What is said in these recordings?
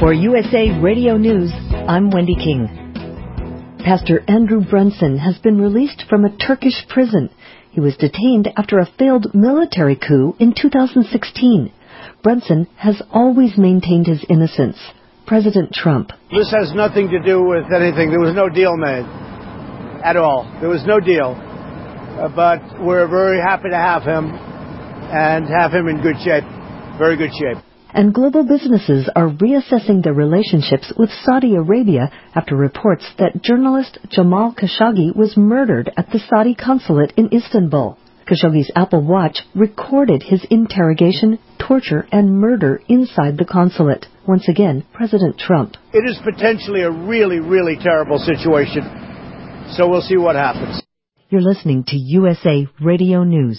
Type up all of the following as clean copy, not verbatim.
For USA Radio News, I'm Wendy King. Pastor Andrew Brunson has been released from a Turkish prison. He was detained after a failed military coup in 2016. Brunson has always maintained his innocence. President Trump. This has nothing to do with anything. There was no deal made at all. There was no deal. But we're very happy to have him and have him in good shape, very good shape. And global businesses are reassessing their relationships with Saudi Arabia after reports that journalist Jamal Khashoggi was murdered at the Saudi consulate in Istanbul. Khashoggi's Apple Watch recorded his interrogation, torture, and murder inside the consulate. Once again, President Trump. It is potentially a really, really terrible situation. So we'll see what happens. You're listening to USA Radio News.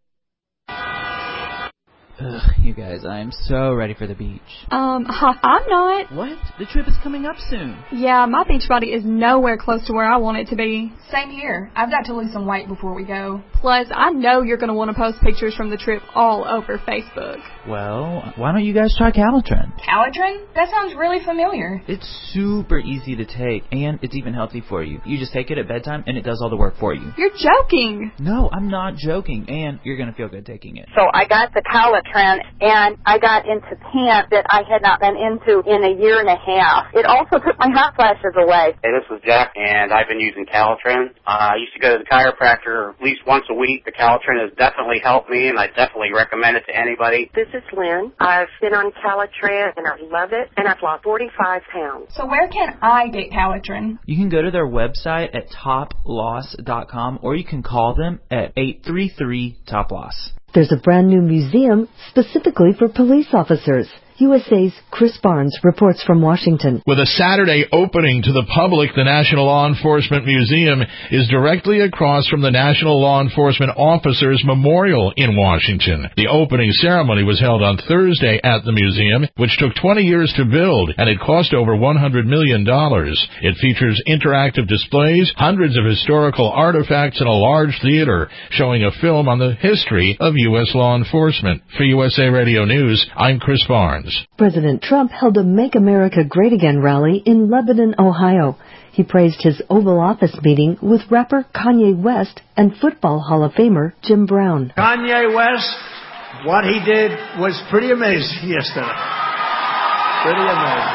Ugh, you guys, I am so ready for the beach. I'm not. What? The trip is coming up soon. Yeah, my beach body is nowhere close to where I want it to be. Same here. I've got to lose some weight before we go. Plus, I know you're going to want to post pictures from the trip all over Facebook. Well, why don't you guys try Calitrin? Calitrin? That sounds really familiar. It's super easy to take, and it's even healthy for you. You just take it at bedtime, and it does all the work for you. You're joking. No, I'm not joking, and you're going to feel good taking it. So I got the Calitrin, and I got into pants that I had not been into in a year and a half. It also took my hot flashes away. Hey, this is Jack, and I've been using Calitrin. I used to go to the chiropractor at least once a week. The Calitrin has definitely helped me, and I definitely recommend it to anybody. This is Lynn. I've been on Calitrin, and I love it, and I've lost 45 pounds. So where can I get Calitrin? You can go to their website at toploss.com, or you can call them at 833-TOP-LOSS. There's a brand new museum specifically for police officers. USA's Chris Barnes reports from Washington. With a Saturday opening to the public, the National Law Enforcement Museum is directly across from the National Law Enforcement Officers Memorial in Washington. The opening ceremony was held on Thursday at the museum, which took 20 years to build, and it cost over $100 million. It features interactive displays, hundreds of historical artifacts, and a large theater showing a film on the history of U.S. law enforcement. For USA Radio News, I'm Chris Barnes. President Trump held a Make America Great Again rally in Lebanon, Ohio. He praised his Oval Office meeting with rapper Kanye West and Football Hall of Famer Jim Brown. Kanye West, what he did was pretty amazing yesterday. Pretty amazing.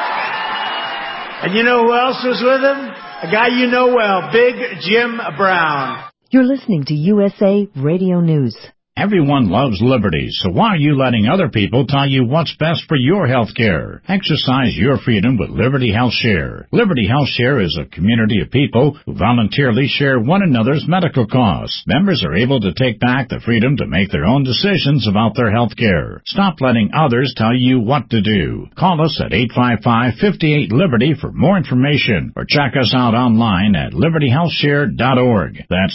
And you know who else was with him? A guy you know well, Big Jim Brown. You're listening to USA Radio News. Everyone loves liberty, so why are you letting other people tell you what's best for your health care? Exercise your freedom with Liberty Health Share. Liberty Health Share is a community of people who voluntarily share one another's medical costs. Members are able to take back the freedom to make their own decisions about their health care. Stop letting others tell you what to do. Call us at 855-58-LIBERTY for more information, or check us out online at libertyhealthshare.org. That's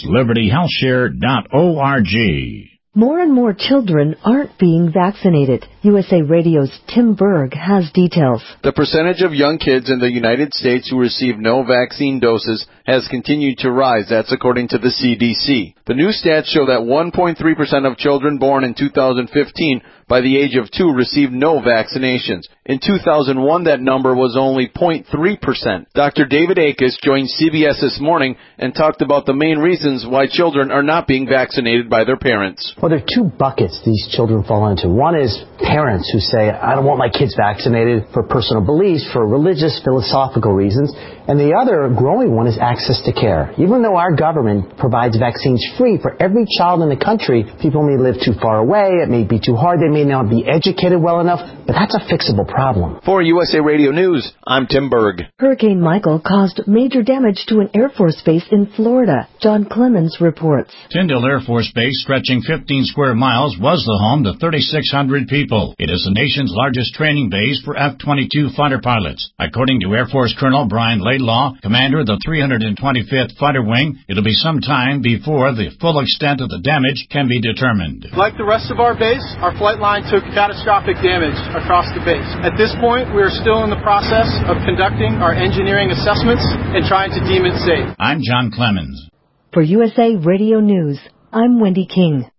libertyhealthshare.org. More and more children aren't being vaccinated. USA Radio's Tim Berg has details. The percentage of young kids in the United States who receive no vaccine doses has continued to rise. That's according to the CDC. The new stats show that 1.3% of children born in 2015 by the age of 2 received no vaccinations. In 2001, that number was only 0.3%. Dr. David Akis joined CBS This Morning and talked about the main reasons why children are not being vaccinated by their parents. Well, there are two buckets these children fall into. One is parents who say, I don't want my kids vaccinated for personal beliefs, for religious, philosophical reasons. And the other growing one is access to care. Even though our government provides vaccines free for every child in the country, people may live too far away, it may be too hard, they may not be educated well enough, but that's a fixable problem. For USA Radio News, I'm Tim Berg. Hurricane Michael caused major damage to an Air Force base in Florida. John Clemens reports. Tyndall Air Force Base, stretching 15 square miles, was the home to 3,600 people. It is the nation's largest training base for F-22 fighter pilots. According to Air Force Colonel Brian Laidlaw, commander of the 325th Fighter Wing, it'll be some time before the full extent of the damage can be determined. Like the rest of our base, our flight line took catastrophic damage across the base. At this point, we are still in the process of conducting our engineering assessments and trying to deem it safe. I'm John Clemens. For USA Radio News, I'm Wendy King.